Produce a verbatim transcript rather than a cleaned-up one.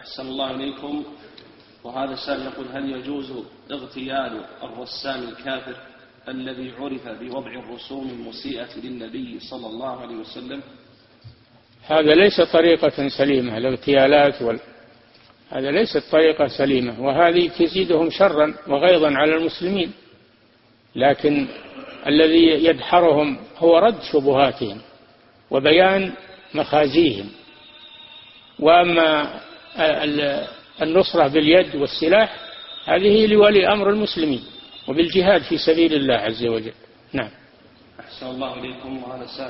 أحسن الله إليكم. وهذا السائل يقول: هل يجوز اغتيال الرسام الكافر الذي عرف بوضع الرسوم المسيئة للنبي صلى الله عليه وسلم؟ هذا ليس طريقة سليمة، الاغتيالات وال... هذا ليست طريقة سليمة، وهذه تزيدهم شرا وغيظا على المسلمين. لكن الذي يدحرهم هو رد شبهاتهم وبيان مخازيهم. وأما النصرة باليد والسلاح هذه لولي أمر المسلمين وبالجهاد في سبيل الله عز وجل. نعم. أحسن الله إليكم. وهذا